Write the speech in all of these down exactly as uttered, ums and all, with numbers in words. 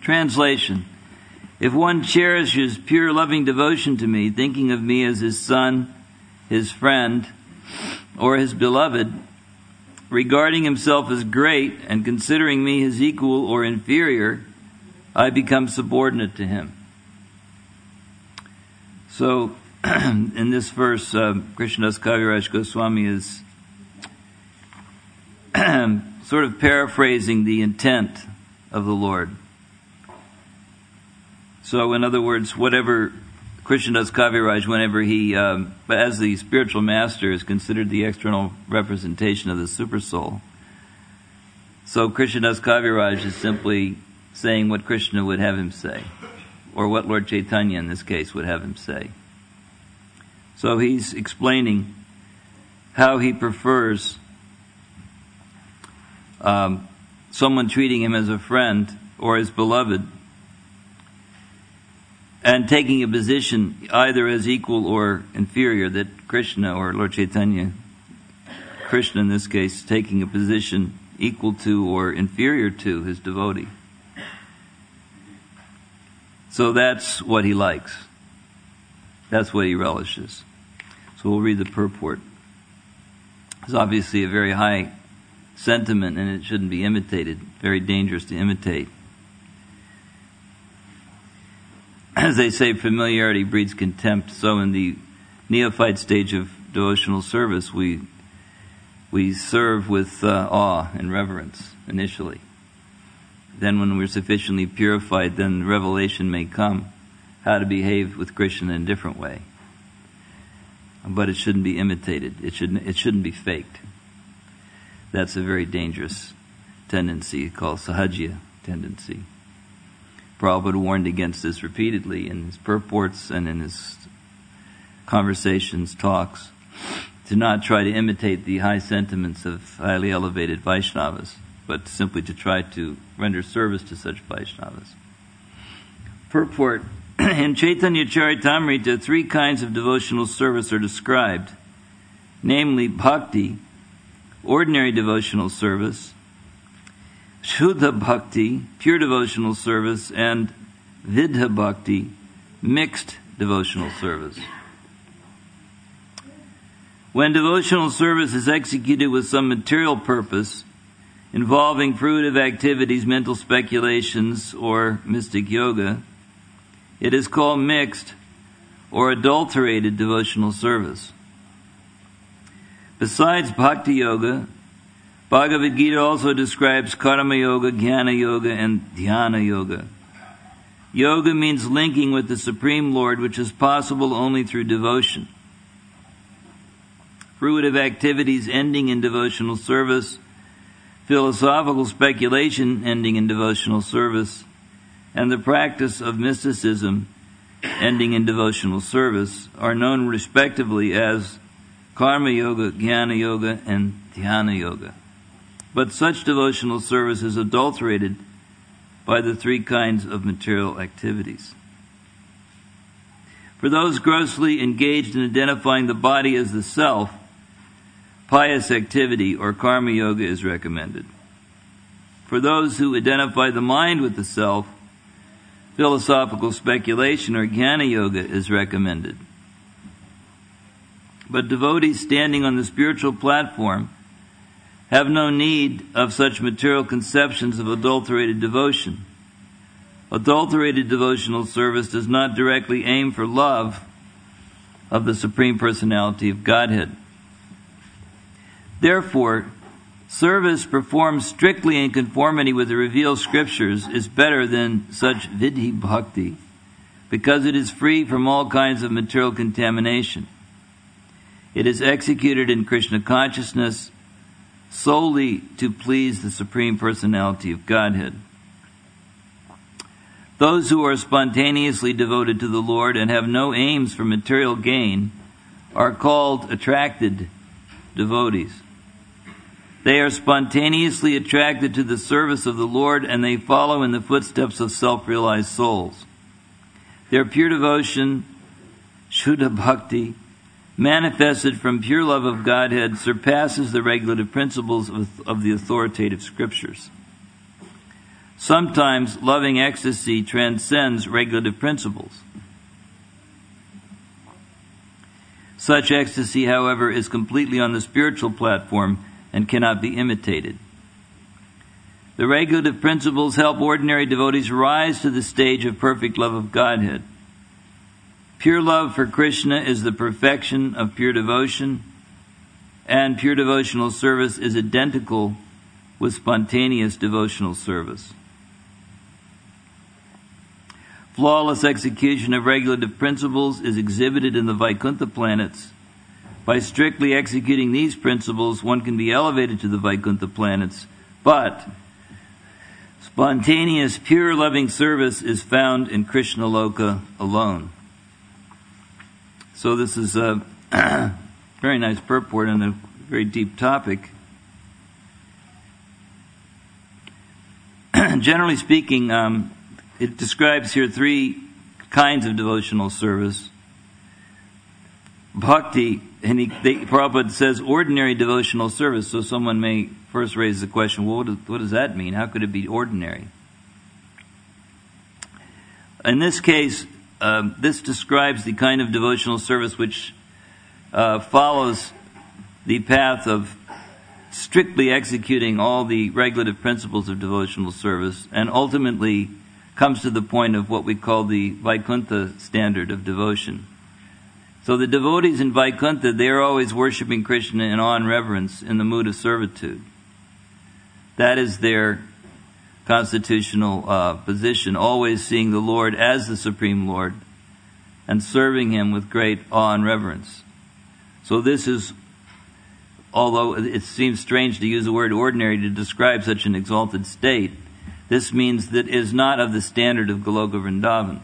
Translation. If one cherishes pure loving devotion to me, thinking of me as his son, his friend, or his beloved, regarding himself as great and considering me his equal or inferior, I become subordinate to him. So, in this verse, uh, Krishnadas Kaviraj Goswami is sort of paraphrasing the intent of the Lord. So, in other words, whatever Krishnadas Kaviraj, whenever he, um, as the spiritual master, is considered the external representation of the Supersoul. So, Krishnadas Kaviraj is simply saying what Krishna would have him say, or what Lord Chaitanya in this case would have him say. So he's explaining how he prefers um, someone treating him as a friend or as beloved, and taking a position either as equal or inferior, that Krishna or Lord Chaitanya, Krishna in this case, taking a position equal to or inferior to his devotee. So that's what he likes. That's what he relishes. So we'll read the purport. It's obviously a very high sentiment, and it shouldn't be imitated. Very dangerous to imitate. As they say, familiarity breeds contempt. So in the neophyte stage of devotional service, we we serve with uh, awe and reverence initially. Then when we're sufficiently purified, then revelation may come how to behave with Krishna in a different way. But it shouldn't be imitated. It shouldn't, it shouldn't be faked. That's a very dangerous tendency called sahajya tendency. Prabhupada warned against this repeatedly in his purports and in his conversations, talks, to not try to imitate the high sentiments of highly elevated Vaishnavas, but simply to try to render service to such Vaishnavas. Purport. In Chaitanya Charitamrita, three kinds of devotional service are described, namely bhakti, ordinary devotional service, shuddha bhakti, pure devotional service, and vidha bhakti, mixed devotional service. When devotional service is executed with some material purpose, involving fruitive activities, mental speculations, or mystic yoga, it is called mixed or adulterated devotional service. Besides bhakti yoga, Bhagavad Gita also describes karma yoga, jnana yoga, and dhyana yoga. Yoga means linking with the Supreme Lord, which is possible only through devotion. Fruitive activities ending in devotional service, philosophical speculation ending in devotional service, and the practice of mysticism ending in devotional service are known respectively as karma yoga, jnana yoga, and dhyana yoga. But such devotional service is adulterated by the three kinds of material activities. For those grossly engaged in identifying the body as the self, pious activity or karma yoga is recommended. For those who identify the mind with the self, philosophical speculation or jnana yoga is recommended. But devotees standing on the spiritual platform have no need of such material conceptions of adulterated devotion. Adulterated devotional service does not directly aim for love of the Supreme Personality of Godhead. Therefore, service performed strictly in conformity with the revealed scriptures is better than such vidhi bhakti, because it is free from all kinds of material contamination. It is executed in Krishna consciousness solely to please the Supreme Personality of Godhead. Those who are spontaneously devoted to the Lord and have no aims for material gain are called attracted devotees. They are spontaneously attracted to the service of the Lord, and they follow in the footsteps of self-realized souls. Their pure devotion, shuddha bhakti, manifested from pure love of Godhead, surpasses the regulative principles of, of the authoritative scriptures. Sometimes loving ecstasy transcends regulative principles. Such ecstasy, however, is completely on the spiritual platform and cannot be imitated. The regulative principles help ordinary devotees rise to the stage of perfect love of Godhead. Pure love for Krishna is the perfection of pure devotion, and pure devotional service is identical with spontaneous devotional service. Flawless execution of regulative principles is exhibited in the Vaikuntha planets. By strictly executing these principles, one can be elevated to the Vaikuntha planets, but spontaneous, pure, loving service is found in Krishna Loka alone. So this is a very nice purport on a very deep topic. Generally speaking, um, it describes here three kinds of devotional service. Bhakti, and he, they, Prabhupada says ordinary devotional service, so someone may first raise the question, well, what does, what does that mean? How could it be ordinary? In this case, um, this describes the kind of devotional service which uh, follows the path of strictly executing all the regulative principles of devotional service and ultimately comes to the point of what we call the Vaikuntha standard of devotion. So the devotees in Vaikuntha, they are always worshiping Krishna in awe and reverence in the mood of servitude. That is their constitutional uh, position, always seeing the Lord as the Supreme Lord and serving Him with great awe and reverence. So this is, although it seems strange to use the word ordinary to describe such an exalted state, this means that it is not of the standard of Goloka Vrindavan.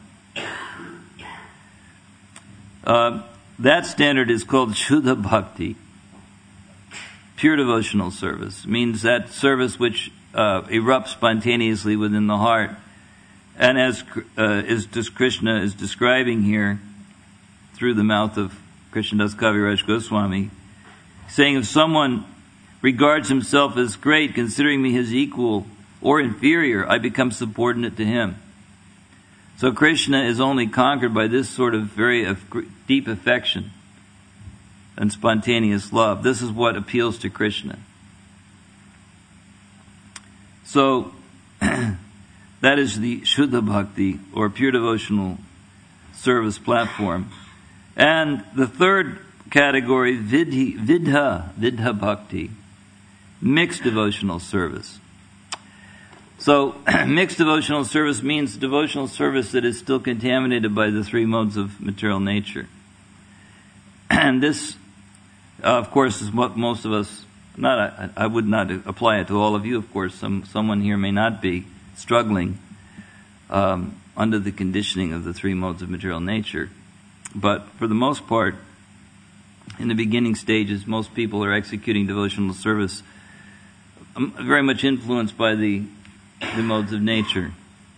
Uh, that standard is called Shuddha Bhakti, pure devotional service. It means that service which uh, erupts spontaneously within the heart. And as uh, is just Krishna is describing here through the mouth of Krishnadas Kaviraj Goswami, saying if someone regards himself as great, considering me his equal or inferior, I become subordinate to him. So Krishna is only conquered by this sort of very deep affection and spontaneous love. This is what appeals to Krishna. So that is the Shuddha Bhakti, or pure devotional service platform. And the third category, vidhi, vidha, vidha bhakti, mixed devotional service. So, mixed devotional service means devotional service that is still contaminated by the three modes of material nature. And this, uh, of course, is what most of us, not I, I would not apply it to all of you, of course. Some someone here may not be struggling um, under the conditioning of the three modes of material nature. But for the most part, in the beginning stages, most people are executing devotional service um, very much influenced by the the modes of nature.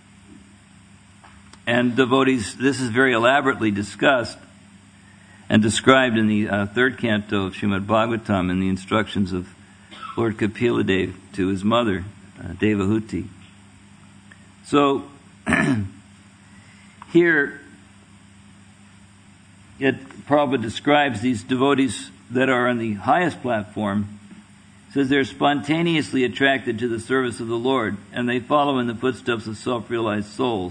And devotees, this is very elaborately discussed and described in the uh, third canto of Srimad Bhagavatam in the instructions of Lord Kapila to his mother, uh, Devahuti. So, here, it Prabhupada describes these devotees that are on the highest platform. Says they're spontaneously attracted to the service of the Lord, and they follow in the footsteps of self-realized souls.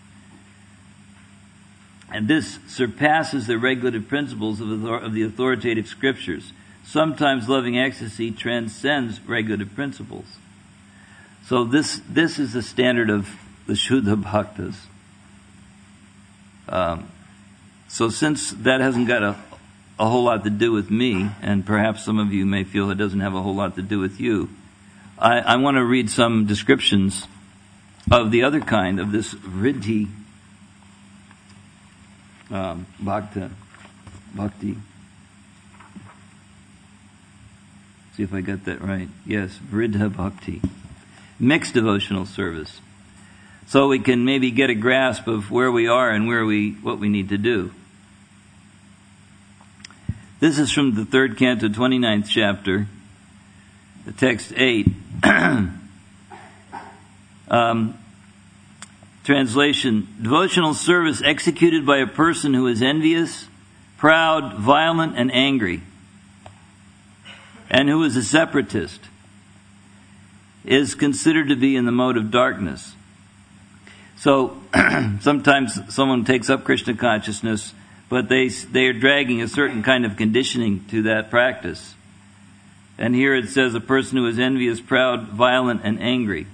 And this surpasses the regulative principles of the authoritative scriptures. Sometimes loving ecstasy transcends regulative principles. So this this is the standard of the Shuddha Bhaktas. Um, so since that hasn't got a a whole lot to do with me, and perhaps some of you may feel it doesn't have a whole lot to do with you, I, I want to read some descriptions of the other kind of this Vriddhi um, Bhakta, Bhakti. See if I got that right. Yes, Vriddha Bhakti. Mixed devotional service. So we can maybe get a grasp of where we are and where we what we need to do. This is from the third canto, twenty-ninth chapter, the text eight. um, translation, devotional service executed by a person who is envious, proud, violent, and angry, and who is a separatist, is considered to be in the mode of darkness. So sometimes someone takes up Krishna consciousness, but they they are dragging a certain kind of conditioning to that practice. And here it says a person who is envious, proud, violent, and angry.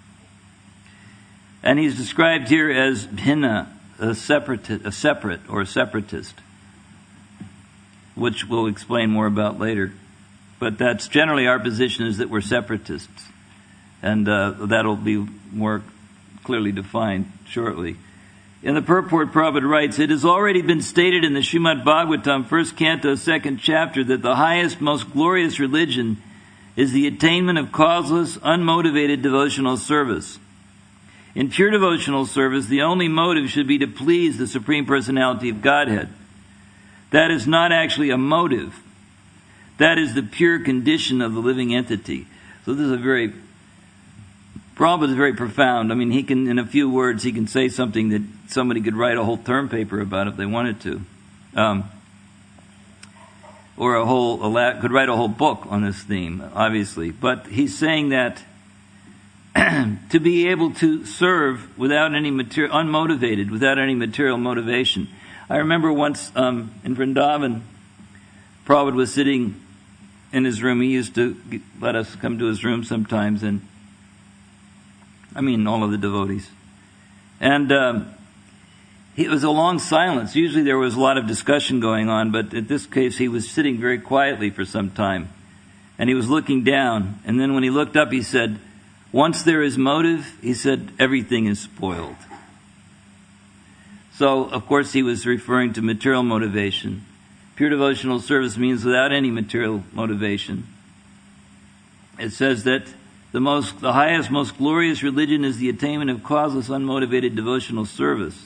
And he's described here as bhinna, a separate, a separate or a separatist, which we'll explain more about later. But that's generally our position, is that we're separatists. And uh, that'll be more clearly defined shortly. In the purport, Prabhupada writes, "It has already been stated in the Srimad Bhagavatam, first canto, second chapter, that the highest, most glorious religion is the attainment of causeless, unmotivated devotional service. In pure devotional service, the only motive should be to please the Supreme Personality of Godhead. That is not actually a motive. That is the pure condition of the living entity." So this is a very, Prabhupada is very profound. I mean, he can, in a few words, he can say something that somebody could write a whole term paper about if they wanted to. Um, or a whole, a, could write a whole book on this theme, obviously. But he's saying that to be able to serve without any material, unmotivated, without any material motivation. I remember once um, in Vrindavan, Prabhupada was sitting in his room. He used to let us come to his room sometimes, and I mean all of the devotees. And um, it was a long silence. Usually there was a lot of discussion going on, but in this case he was sitting very quietly for some time. And he was looking down, and then when he looked up he said, "Once there is motive," he said, "everything is spoiled." So, of course, he was referring to material motivation. Pure devotional service means without any material motivation. It says that the most, the highest, most glorious religion is the attainment of causeless, unmotivated devotional service.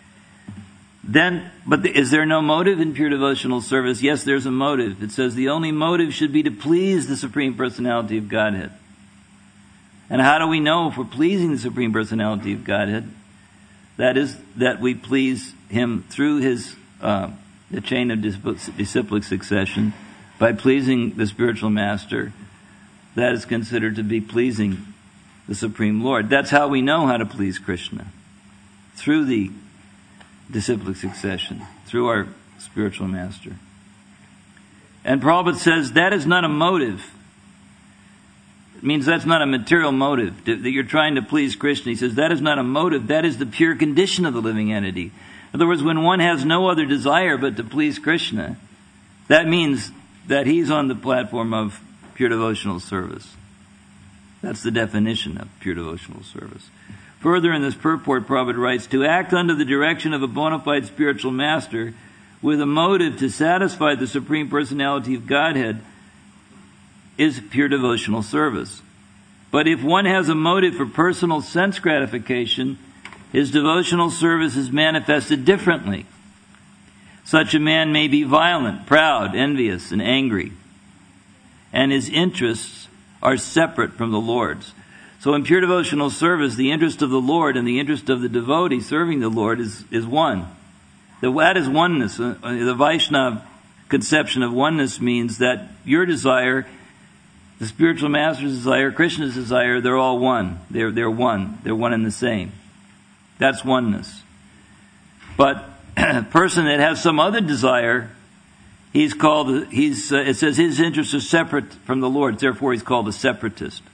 Then, but is there no motive in pure devotional service? Yes, there's a motive. It says the only motive should be to please the Supreme Personality of Godhead. And how do we know if we're pleasing the Supreme Personality of Godhead? That is, that we please Him through His uh, the chain of disciplic succession, by pleasing the spiritual master. That is considered to be pleasing the Supreme Lord. That's how we know how to please Krishna, through the disciplic succession, through our spiritual master. And Prabhupada says that is not a motive. It means that's not a material motive, that you're trying to please Krishna. He says that is not a motive, that is the pure condition of the living entity. In other words, when one has no other desire but to please Krishna, that means that he's on the platform of pure devotional service. That's the definition of pure devotional service. Further in this purport, Prabhupada writes, "To act under the direction of a bona fide spiritual master with a motive to satisfy the Supreme Personality of Godhead is pure devotional service. But if one has a motive for personal sense gratification, his devotional service is manifested differently. Such a man may be violent, proud, envious, and angry, and his interests are separate from the Lord's." So in pure devotional service, the interest of the Lord and the interest of the devotee serving the Lord is, is one. That is oneness. The Vaishnava conception of oneness means that your desire, the spiritual master's desire, Krishna's desire, they're all one. They're, they're one. They're one and the same. That's oneness. But a person that has some other desire, he's called, he's, uh, it says his interests are separate from the Lord's, therefore he's called a separatist.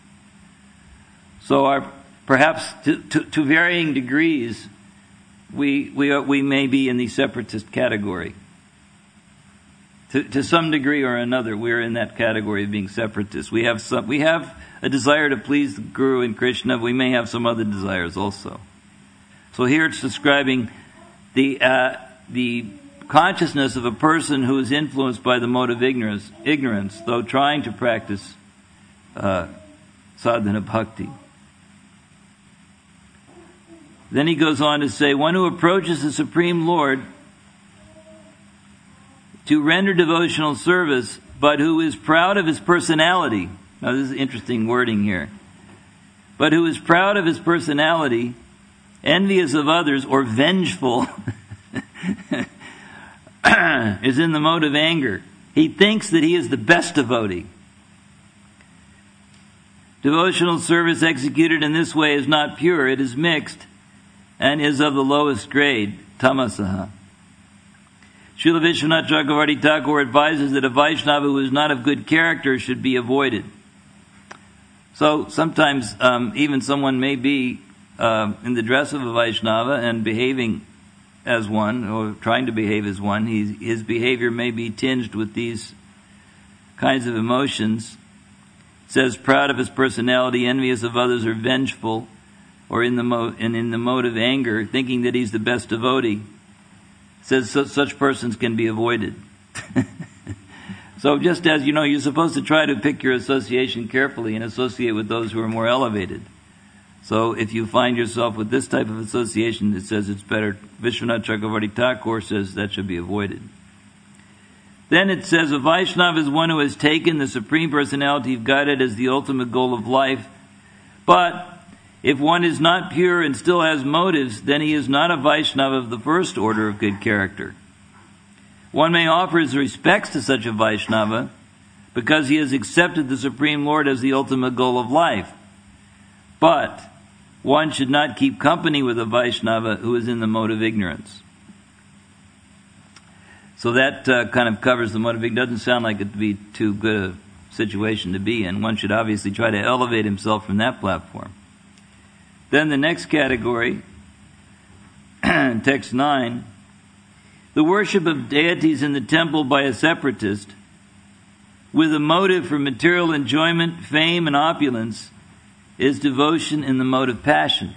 So our, perhaps to, to, to varying degrees, we, we, are, we may be in the separatist category. To, to some degree or another, we're in that category of being separatists. We have some, we have a desire to please the Guru and Krishna. We may have some other desires also. So here it's describing the uh, the consciousness of a person who is influenced by the mode of ignorance, ignorance, though trying to practice uh, sadhana bhakti. Then he goes on to say, one who approaches the Supreme Lord to render devotional service, but who is proud of his personality. Now this is interesting wording here. But who is proud of his personality envious of others, or vengeful, is in the mode of anger. He thinks that he is the best devotee. Devotional service executed in this way is not pure. It is mixed and is of the lowest grade, tamasaha. Srila Vishwanath Chakravarti Thakur advises that a Vaishnava who is not of good character should be avoided. So sometimes um, even someone may be uh, in the dress of a Vaishnava and behaving as one, or trying to behave as one. He, his behavior may be tinged with these kinds of emotions. It says, proud of his personality, envious of others, or vengeful, or in the mo- and in the mode of anger, thinking that he's the best devotee. It says so, such persons can be avoided. So just as, you know, you're supposed to try to pick your association carefully and associate with those who are more elevated. So if you find yourself with this type of association, it says it's better. Vishwanath Chakravarti Thakur says that should be avoided. Then it says, a Vaishnava is one who has taken the Supreme Personality of Godhead as the ultimate goal of life. But if one is not pure and still has motives, then he is not a Vaishnava of the first order of good character. One may offer his respects to such a Vaishnava because he has accepted the Supreme Lord as the ultimate goal of life. But one should not keep company with a Vaishnava who is in the mode of ignorance. So that uh, kind of covers the mode of ignorance. Doesn't sound like it to be too good a situation to be in. One should obviously try to elevate himself from that platform. Then the next category, text nine, the worship of deities in the temple by a separatist with a motive for material enjoyment, fame, and opulence is devotion in the mode of passion.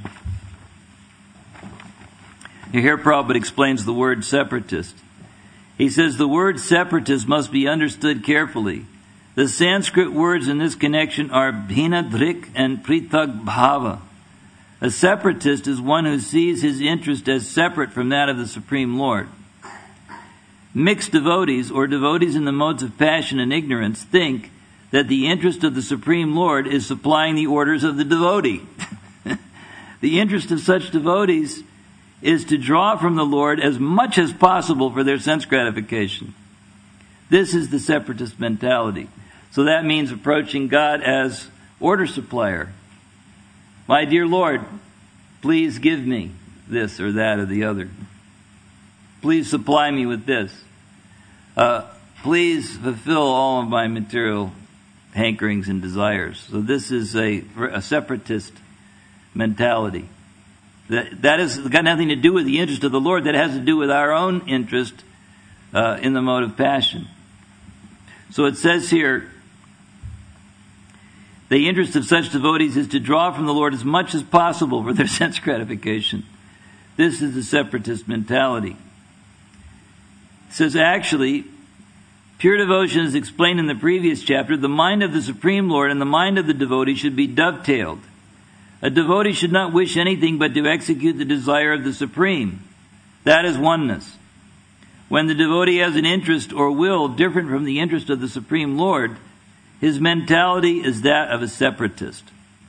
Here Prabhupada explains the word separatist. He says the word separatist must be understood carefully. The Sanskrit words in this connection are bhina dhrik and prithak bhava. A separatist is one who sees his interest as separate from that of the Supreme Lord. Mixed devotees, or devotees in the modes of passion and ignorance, think that the interest of the Supreme Lord is supplying the orders of the devotee. The interest of such devotees is to draw from the Lord as much as possible for their sense gratification. This is the separatist mentality. So that means approaching God as order supplier. My dear Lord, please give me this or that or the other. Please supply me with this. Uh, please fulfill all of my material hankerings and desires. So this is a, a separatist mentality. That that has got nothing to do with the interest of the Lord. That has to do with our own interest uh, in the mode of passion. So it says here, the interest of such devotees is to draw from the Lord as much as possible for their sense gratification. This is the separatist mentality. It says, actually, pure devotion is explained in the previous chapter. The mind of the Supreme Lord and the mind of the devotee should be dovetailed. A devotee should not wish anything but to execute the desire of the Supreme. That is oneness. When the devotee has an interest or will different from the interest of the Supreme Lord, his mentality is that of a separatist.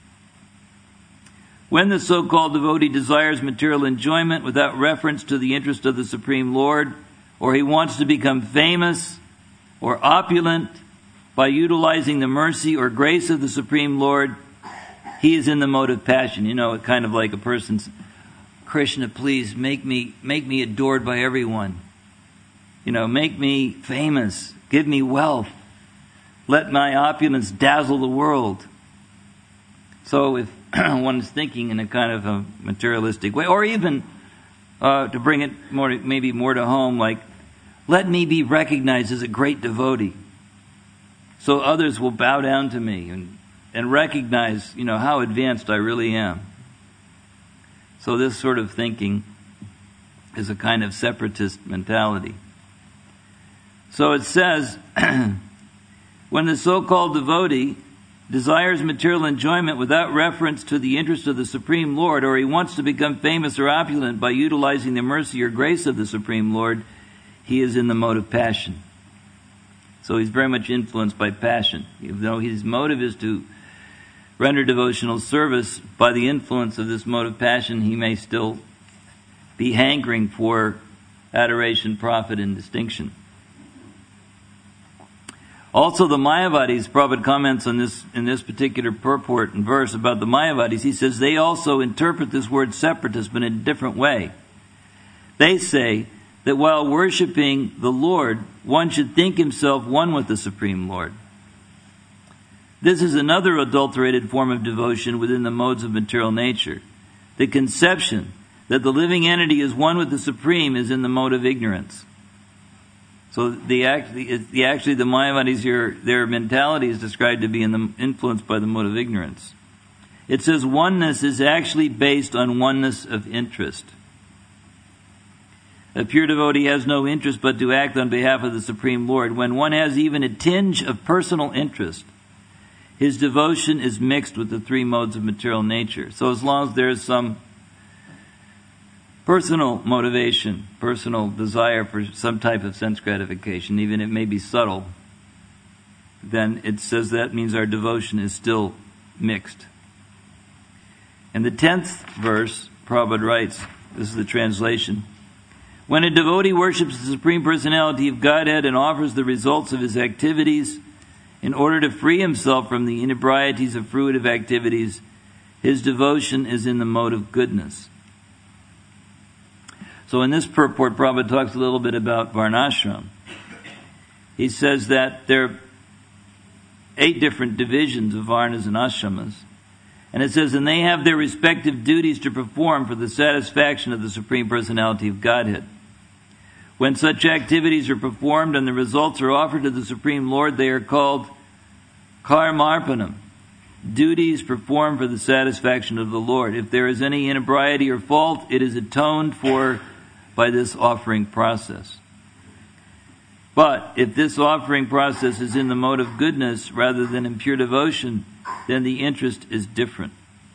When the so-called devotee desires material enjoyment without reference to the interest of the Supreme Lord, or he wants to become famous or opulent by utilizing the mercy or grace of the Supreme Lord, he is in the mode of passion. You know, kind of like a person's, Krishna, please make me make me adored by everyone. You know, make me famous. Give me wealth. Let my opulence dazzle the world. So if one is thinking in a kind of a materialistic way, or even uh, to bring it more, maybe more to home, like, let me be recognized as a great devotee, so others will bow down to me and, and recognize, you know, how advanced I really am. So this sort of thinking is a kind of separatist mentality. So it says, when the so-called devotee desires material enjoyment without reference to the interest of the Supreme Lord, or he wants to become famous or opulent by utilizing the mercy or grace of the Supreme Lord, he is in the mode of passion. So he's very much influenced by passion. Even though his motive is to render devotional service, by the influence of this mode of passion, he may still be hankering for adoration, profit, and distinction. Also, the Mayavadis, Prabhupada comments on this in this particular purport and verse about the Mayavadis. He says they also interpret this word separatist, but in a different way. They say that while worshiping the Lord, one should think himself one with the Supreme Lord. This is another adulterated form of devotion within the modes of material nature. The conception that the living entity is one with the Supreme is in the mode of ignorance. So the actually, the actually the Mayavadis here, their mentality is described to be in the, influenced by the mode of ignorance. It says oneness is actually based on oneness of interest. A pure devotee has no interest but to act on behalf of the Supreme Lord. When one has even a tinge of personal interest, his devotion is mixed with the three modes of material nature. So as long as there is some personal motivation, personal desire for some type of sense gratification, even it may be subtle, then it says that means our devotion is still mixed. In the tenth verse, Prabhupada writes, this is the translation, when a devotee worships the Supreme Personality of Godhead and offers the results of his activities in order to free himself from the inebrieties of fruitive activities, his devotion is in the mode of goodness. So in this purport, Prabhupada talks a little bit about Varnashram. He says that there are eight different divisions of Varnas and Ashramas. And it says, and they have their respective duties to perform for the satisfaction of the Supreme Personality of Godhead. When such activities are performed and the results are offered to the Supreme Lord, they are called karmarpanam, duties performed for the satisfaction of the Lord. If there is any inebriety or fault, it is atoned for by this offering process. But if this offering process is in the mode of goodness rather than in pure devotion, then the interest is different.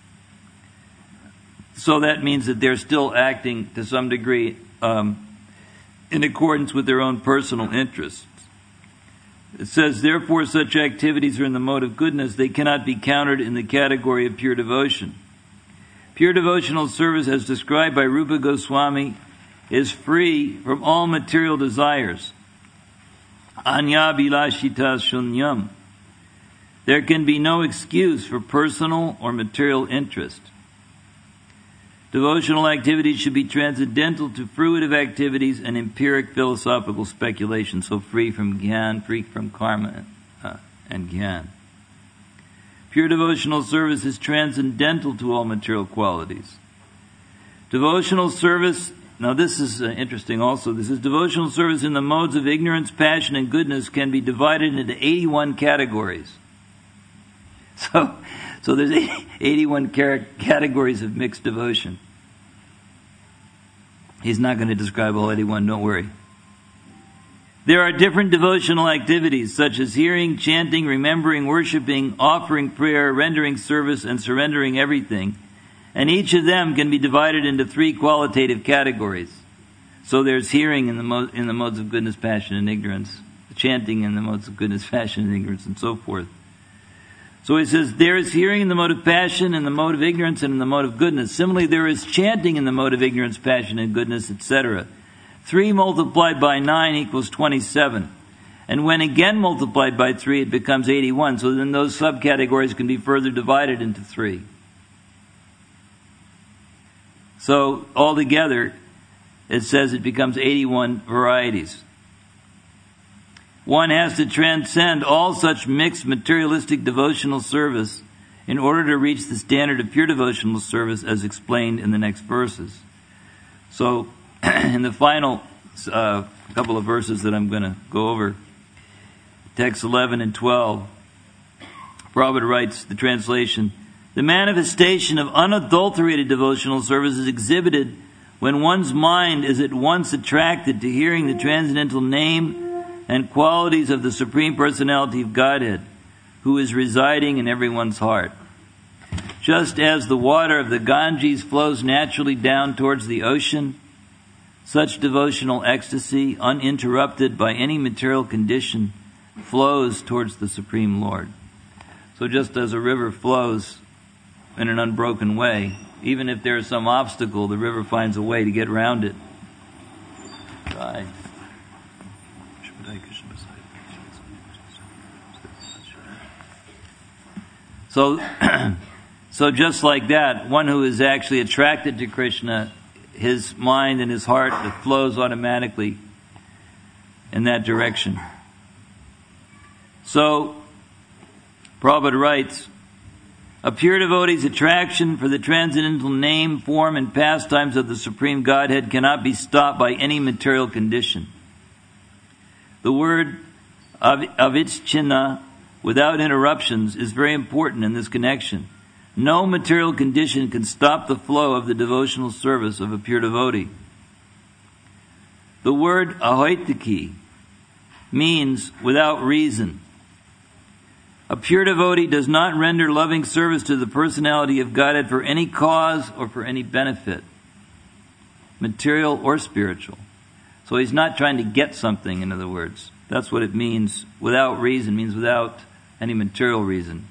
So that means that they're still acting to some degree um, in accordance with their own personal interests. It says, therefore such activities are in the mode of goodness, they cannot be counted in the category of pure devotion. Pure devotional service, as described by Rupa Goswami, is free from all material desires. Anya bilashita shunyam. There can be no excuse for personal or material interest. Devotional activities should be transcendental to fruitive activities and empiric philosophical speculation, so free from gyan, free from karma uh, and gyan. Pure devotional service is transcendental to all material qualities. Devotional service, now this is uh, interesting also, this is devotional service in the modes of ignorance, passion, and goodness can be divided into eighty-one categories. So, so there's eighty-one categories of mixed devotion. He's not going to describe all eighty-one, don't worry. There are different devotional activities such as hearing, chanting, remembering, worshiping, offering prayer, rendering service, and surrendering everything. And each of them can be divided into three qualitative categories. So there's hearing in the, mo- in the modes of goodness, passion, and ignorance. Chanting in the modes of goodness, passion, and ignorance, and so forth. So he says, there is hearing in the mode of passion, in the mode of ignorance, and in the mode of goodness. Similarly, there is chanting in the mode of ignorance, passion, and goodness, et cetera. Three multiplied by nine equals twenty-seven. And when again multiplied by three, it becomes eighty-one. So then those subcategories can be further divided into three. So altogether, it says it becomes eighty-one varieties. One has to transcend all such mixed materialistic devotional service in order to reach the standard of pure devotional service as explained in the next verses. So, in the final uh, couple of verses that I'm going to go over, text eleven and twelve, Prabhupada writes the translation, the manifestation of unadulterated devotional service is exhibited when one's mind is at once attracted to hearing the transcendental name and qualities of the Supreme Personality of Godhead, who is residing in everyone's heart. Just as the water of the Ganges flows naturally down towards the ocean, such devotional ecstasy, uninterrupted by any material condition, flows towards the Supreme Lord. So just as a river flows in an unbroken way, even if there is some obstacle, the river finds a way to get around it. Right. So, so just like that, one who is actually attracted to Krishna, his mind and his heart, it flows automatically in that direction. So, Prabhupada writes, a pure devotee's attraction for the transcendental name, form, and pastimes of the Supreme Godhead cannot be stopped by any material condition. The word avichinna, without interruptions, is very important in this connection. No material condition can stop the flow of the devotional service of a pure devotee. The word ahoitaki means without reason. A pure devotee does not render loving service to the personality of Godhead for any cause or for any benefit, material or spiritual. So he's not trying to get something, in other words. That's what it means. Without reason means without any material reason.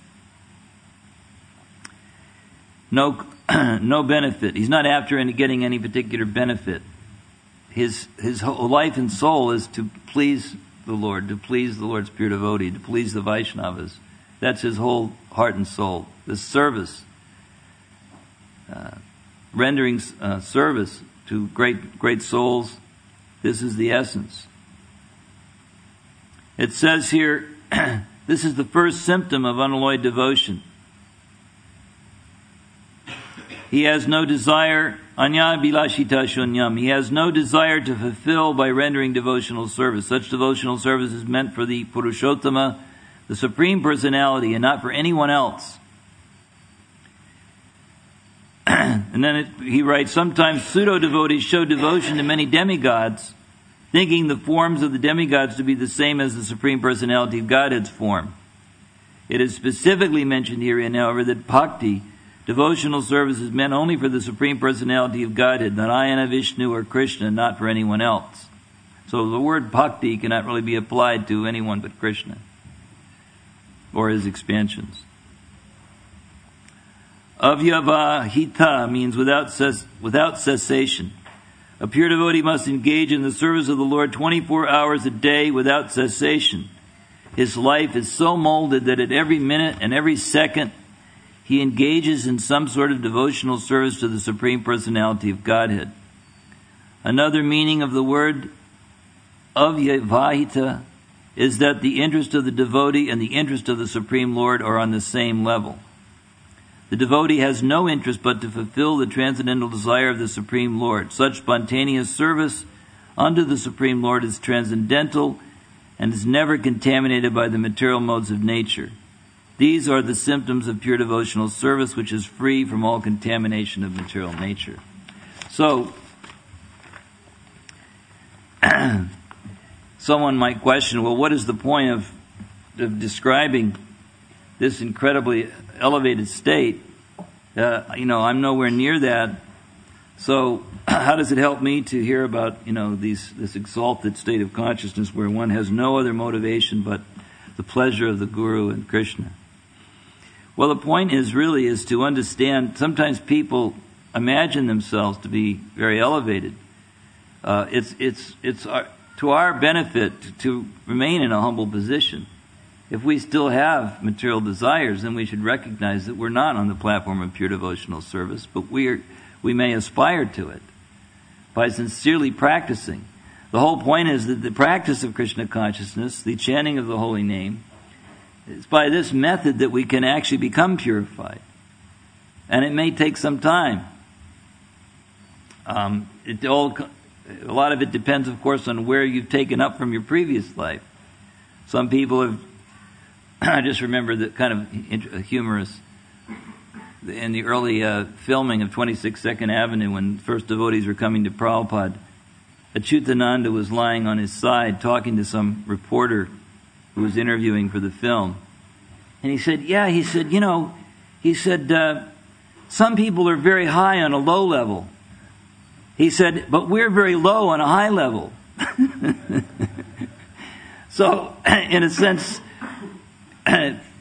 No, no benefit. He's not after any, getting any particular benefit. His his whole life and soul is to please the Lord, to please the Lord's pure devotee, to please the Vaishnavas. That's his whole heart and soul. This service, uh, rendering uh, service to great great souls. This is the essence. It says here, this is the first symptom of unalloyed devotion. He has no desire, anya bilashita shunyam. He has no desire to fulfill by rendering devotional service. Such devotional service is meant for the Purushottama, the Supreme Personality, and not for anyone else. And then it, he writes, sometimes pseudo-devotees show devotion to many demigods, thinking the forms of the demigods to be the same as the Supreme Personality of Godhead's form. It is specifically mentioned herein, however, that bhakti, devotional service, is meant only for the Supreme Personality of Godhead, Narayana, Vishnu, or Krishna, not for anyone else. So the word bhakti cannot really be applied to anyone but Krishna or his expansions. Avyavahita means without cess- without cessation. A pure devotee must engage in the service of the Lord twenty-four hours a day without cessation. His life is so molded that at every minute and every second he engages in some sort of devotional service to the Supreme Personality of Godhead. Another meaning of the word avyavahita is that the interest of the devotee and the interest of the Supreme Lord are on the same level. The devotee has no interest but to fulfill the transcendental desire of the Supreme Lord. Such spontaneous service unto the Supreme Lord is transcendental and is never contaminated by the material modes of nature. These are the symptoms of pure devotional service, which is free from all contamination of material nature. So, someone might question, well, what is the point of, of describing this incredibly elevated state? Uh, you know, I'm nowhere near that. So, how does it help me to hear about, you know, these this exalted state of consciousness where one has no other motivation but the pleasure of the Guru and Krishna? Well, the point is really is to understand, sometimes people imagine themselves to be very elevated. Uh, it's it's it's our, to our benefit to, to remain in a humble position. If we still have material desires, then we should recognize that we're not on the platform of pure devotional service, but we are, we may aspire to it by sincerely practicing. The whole point is that the practice of Krishna consciousness, the chanting of the holy name, it's by this method that we can actually become purified. And it may take some time. Um, it all, a lot of it depends, of course, on where you've taken up from your previous life. Some people have, I just remember the kind of humorous, in the early uh, filming of twenty-six Second Avenue, when first devotees were coming to Prabhupada, Achyutananda was lying on his side talking to some reporter who was interviewing for the film. And he said, yeah, he said, you know, he said, uh, some people are very high on a low level. He said, but we're very low on a high level. So, in a sense,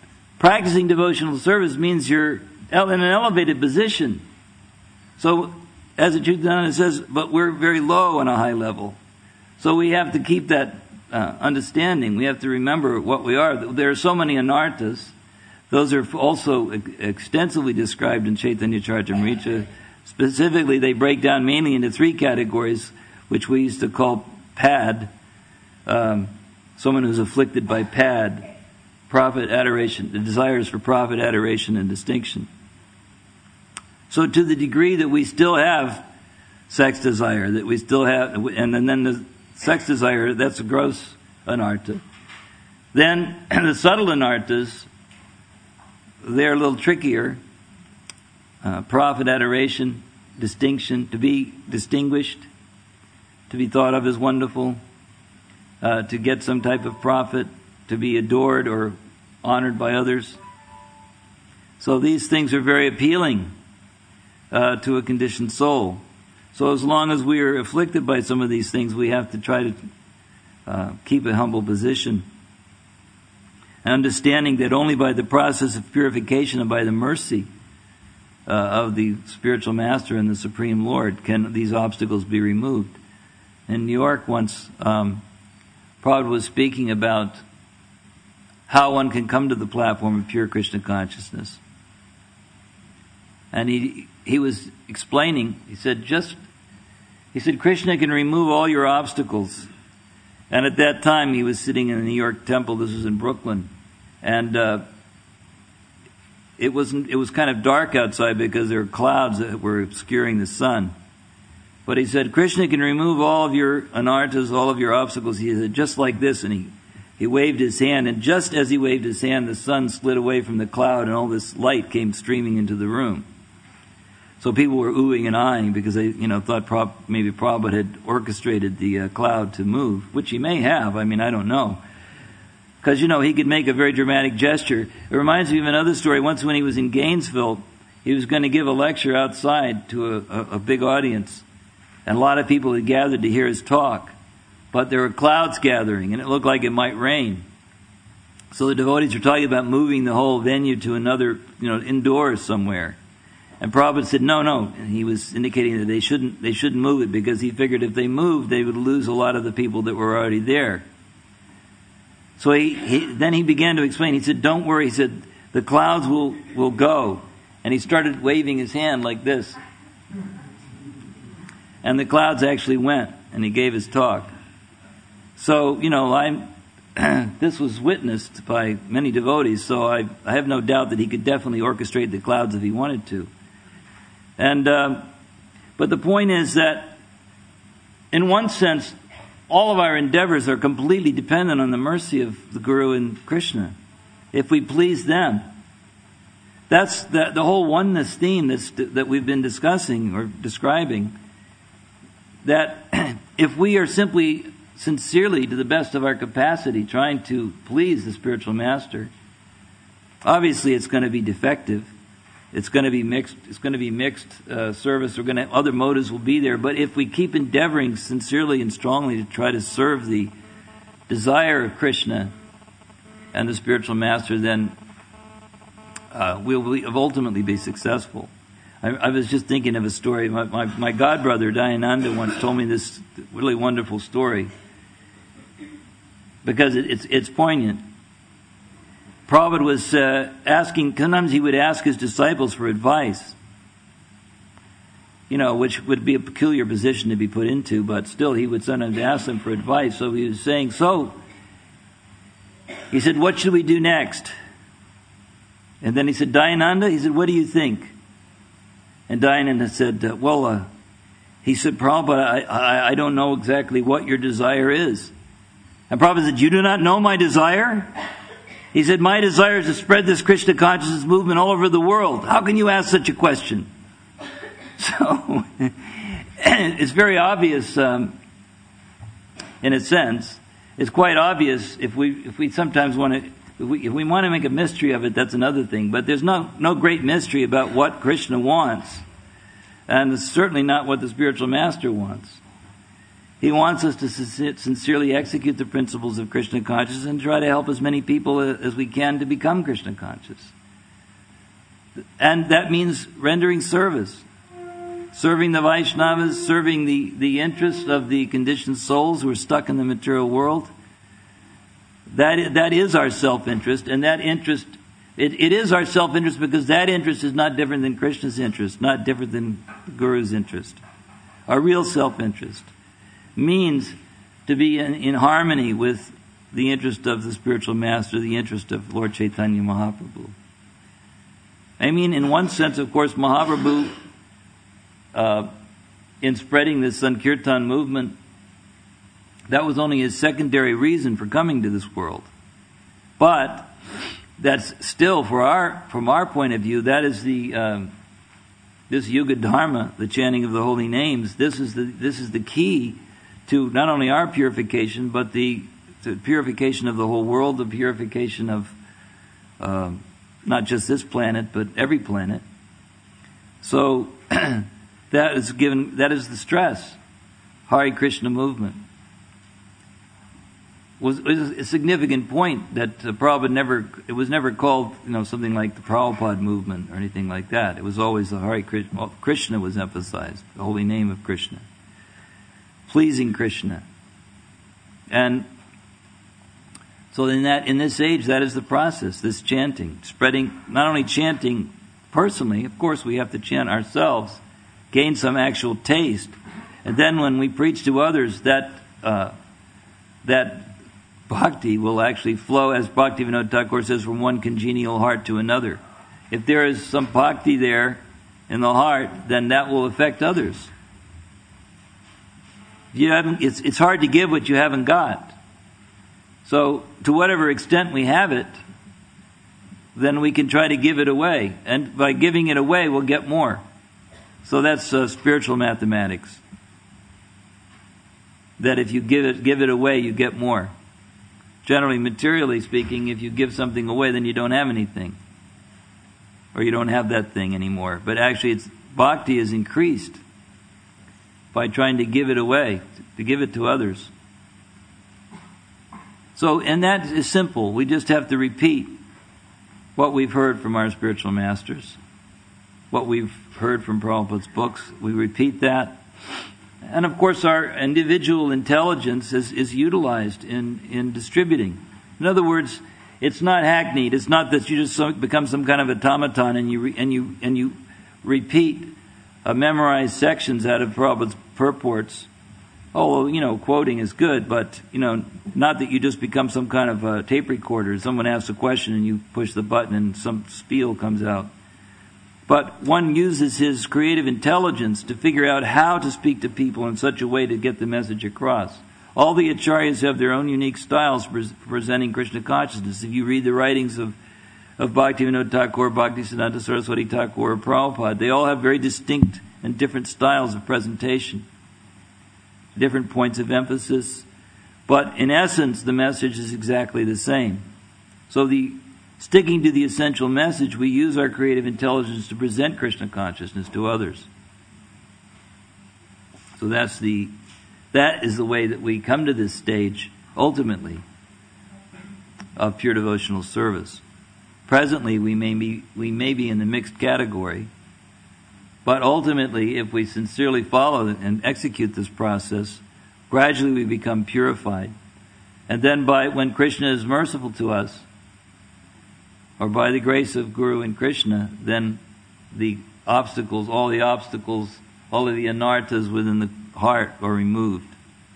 Practicing devotional service means you're in an elevated position. So, as the Chittana says, but we're very low on a high level. So we have to keep that uh, understanding. We have to remember what we are. There are so many anarthas. Those are also extensively described in Chaitanya Charitamrita. Specifically, they break down mainly into three categories, which we used to call pad. Um, someone who's afflicted by pad, profit, adoration, the desires for profit, adoration, and distinction. So to the degree that we still have sex desire, that we still have, and, and then the sex desire, that's a gross anartha. Then the subtle anarthas, they're a little trickier. Uh, profit, adoration, distinction, to be distinguished, to be thought of as wonderful, uh, to get some type of profit, to be adored or honored by others. So these things are very appealing uh, to a conditioned soul. So as long as we are afflicted by some of these things, we have to try to uh, keep a humble position. Understanding that only by the process of purification and by the mercy uh, of the spiritual master and the Supreme Lord can these obstacles be removed. In New York once, um, Prabhupada was speaking about how one can come to the platform of pure Krishna consciousness. And he he was explaining, he said, just, he said, Krishna can remove all your obstacles. And at that time, he was sitting in the New York temple, this was in Brooklyn, and uh, it wasn't, it was kind of dark outside because there were clouds that were obscuring the sun. But he said, Krishna can remove all of your anarthas, all of your obstacles. He said, just like this, and he He waved his hand, and just as he waved his hand, the sun slid away from the cloud, and all this light came streaming into the room. So people were oohing and eyeing because they, you know, thought Prab- maybe Prabhupada had orchestrated the uh, cloud to move, which he may have. I mean, I don't know. Because, you know, he could make a very dramatic gesture. It reminds me of another story. Once when he was in Gainesville, he was going to give a lecture outside to a, a, a big audience, and a lot of people had gathered to hear his talk. But there were clouds gathering, and it looked like it might rain. So the devotees were talking about moving the whole venue to another, you know, indoors somewhere. And Prabhupada said, no, no. And he was indicating that they shouldn't, they shouldn't move it because he figured if they moved, they would lose a lot of the people that were already there. So he, he then he began to explain. He said, don't worry. He said, the clouds will, will go. And he started waving his hand like this. And the clouds actually went, and he gave his talk. So, you know, I'm, this was witnessed by many devotees, so I, I have no doubt that he could definitely orchestrate the clouds if he wanted to. And, um, but the point is that, in one sense, all of our endeavors are completely dependent on the mercy of the Guru and Krishna. If we please them. That's the, the whole oneness theme that's, that we've been discussing or describing. That if we are simply sincerely, to the best of our capacity, trying to please the spiritual master, obviously it's going to be defective. It's going to be mixed. It's going to be mixed uh, service. We're going to other motives will be there. But if we keep endeavoring sincerely and strongly to try to serve the desire of Krishna and the spiritual master, then uh, we'll ultimately be successful. I, I was just thinking of a story. My, my, my godbrother Dayananda once told me this really wonderful story because it, it's it's poignant. Prabhupada was uh, asking, sometimes he would ask his disciples for advice, you know, which would be a peculiar position to be put into, but still he would sometimes ask them for advice. So he was saying, so, he said, what should we do next? And then he said, Dayananda, he said, what do you think? And Dayananda said, uh, well, uh, he said, Prabhupada, I, I, I don't know exactly what your desire is. And Prabhupada said, you do not know my desire? He said, my desire is to spread this Krishna consciousness movement all over the world. How can you ask such a question? So, it's very obvious, um, in a sense. It's quite obvious if we if we sometimes want to, if we, if we want to make a mystery of it, that's another thing. But there's no, no great mystery about what Krishna wants. And it's certainly not what the spiritual master wants. He wants us to sincerely execute the principles of Krishna consciousness and try to help as many people as we can to become Krishna conscious. And that means rendering service. Serving the Vaishnavas, serving the, the interests of the conditioned souls who are stuck in the material world. That, that is our self-interest, and that interest, it, it is our self-interest because that interest is not different than Krishna's interest, not different than Guru's interest. Our real self-interest means to be in, in harmony with the interest of the spiritual master, the interest of Lord Chaitanya Mahaprabhu. I mean, in one sense, of course, Mahaprabhu, uh, in spreading this Sankirtan movement, that was only his secondary reason for coming to this world. But that's still, for our from our point of view, that is the um, this Yuga Dharma, the chanting of the holy names. This is the this is the key to not only our purification, but the, the purification of the whole world, the purification of uh, not just this planet, but every planet. So that is given. That is the stress. Hare Krishna movement was, was a significant point that uh, Prabhupada never. It was never called, you know, something like the Prabhupada movement or anything like that. It was always the Hare Krishna. Well, Krishna was emphasized, the holy name of Krishna, pleasing Krishna, and so in that in this age, that is the process. This chanting, spreading, not only chanting personally. Of course, we have to chant ourselves, gain some actual taste, and then when we preach to others, that uh, that bhakti will actually flow, as Bhaktivinoda Thakur says, from one congenial heart to another. If there is some bhakti there in the heart, then that will affect others. You haven't. It's it's hard to give what you haven't got. So, to whatever extent we have it, then we can try to give it away, and by giving it away, we'll get more. So that's uh, spiritual mathematics. That if you give it give it away, you get more. Generally, materially speaking, if you give something away, then you don't have anything, or you don't have that thing anymore. But actually, it's bhakti is increased by trying to give it away, to give it to others. So, and that is simple. We just have to repeat what we've heard from our spiritual masters, what we've heard from Prabhupada's books. We repeat that. And of course, our individual intelligence is, is utilized in, in distributing. In other words, it's not hackneyed. It's not that you just so, become some kind of automaton and you re, and you and you repeat uh, memorized sections out of Prabhupada's purports. Oh, well, you know, quoting is good, but, you know, not that you just become some kind of a tape recorder. Someone asks a question and you push the button and some spiel comes out. But one uses his creative intelligence to figure out how to speak to people in such a way to get the message across. All the acharyas have their own unique styles for presenting Krishna consciousness. If you read the writings of, of Bhaktivinoda Thakur, Bhaktisiddhanta Saraswati Thakur, or Prabhupada, they all have very distinct and different styles of presentation, different points of emphasis, but in essence, the message is exactly the same. So the sticking to the essential message, we use our creative intelligence to present Krishna consciousness to others. So that's the that is the way that we come to this stage, ultimately, of pure devotional service. Presently, we may be we may be in the mixed category, but ultimately, if we sincerely follow and execute this process, gradually we become purified. And then by when Krishna is merciful to us, or by the grace of Guru and Krishna, then the obstacles, all the obstacles, all of the anarthas within the heart are removed.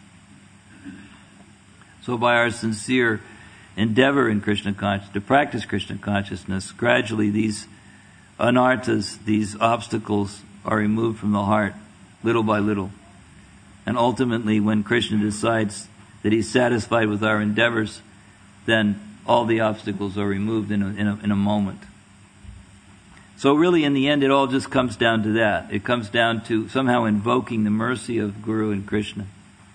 So by our sincere endeavor in Krishna consciousness, to practice Krishna consciousness, gradually these anarthas, these obstacles, are removed from the heart, little by little. And ultimately, when Krishna decides that he's satisfied with our endeavors, then all the obstacles are removed in a, in a, in a moment. So really, in the end, it all just comes down to that. It comes down to somehow invoking the mercy of Guru and Krishna.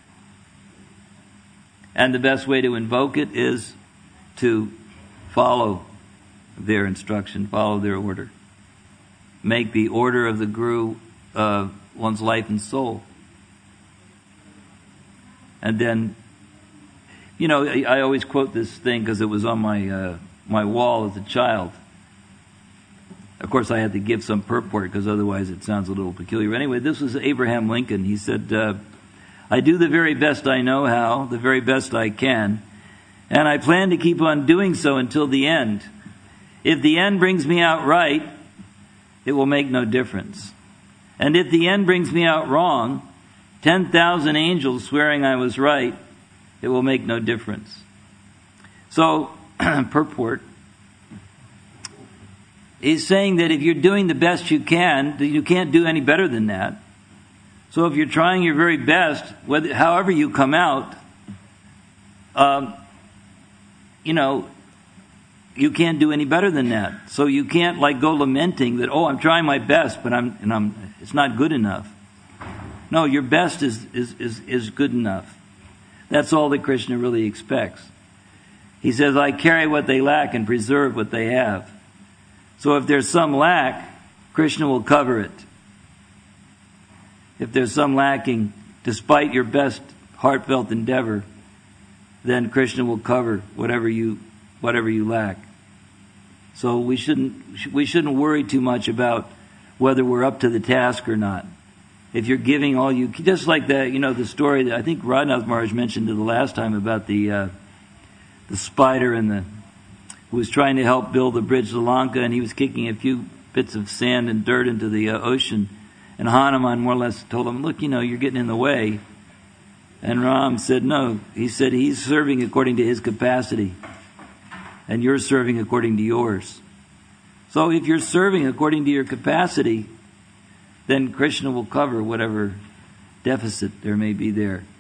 And the best way to invoke it is to follow their instruction, follow their order. Make the order of the Guru uh, one's life and soul. And then, you know, I, I always quote this thing because it was on my uh, my wall as a child. Of course, I had to give some purport because otherwise it sounds a little peculiar. Anyway, this was Abraham Lincoln. He said, uh, I do the very best I know how, the very best I can, and I plan to keep on doing so until the end. If the end brings me out right, it will make no difference. And if the end brings me out wrong, ten thousand angels swearing I was right, it will make no difference. So, purport, he's saying that if you're doing the best you can, you can't do any better than that. So if you're trying your very best, whether, however you come out, um, you know, you can't do any better than that. So you can't like go lamenting that, oh, I'm trying my best, but I'm and I'm it's not good enough. No, your best is is is, is good enough. That's all that Krishna really expects. He says, I carry what they lack and preserve what they have. So if there's some lack, Krishna will cover it. If there's some lacking, despite your best heartfelt endeavor, then Krishna will cover whatever you whatever you lack. So we shouldn't we shouldn't worry too much about whether we're up to the task or not. If you're giving all you, just like that, you know, the story that I think Radhanath Maharaj mentioned it the last time about the uh, the spider and the who was trying to help build the bridge to Lanka, and he was kicking a few bits of sand and dirt into the uh, ocean, and Hanuman more or less told him, "Look, you know, you're getting in the way." And Ram said, "No." He said, "He's serving according to his capacity, and you're serving according to yours." So if you're serving according to your capacity, then Krishna will cover whatever deficit there may be there.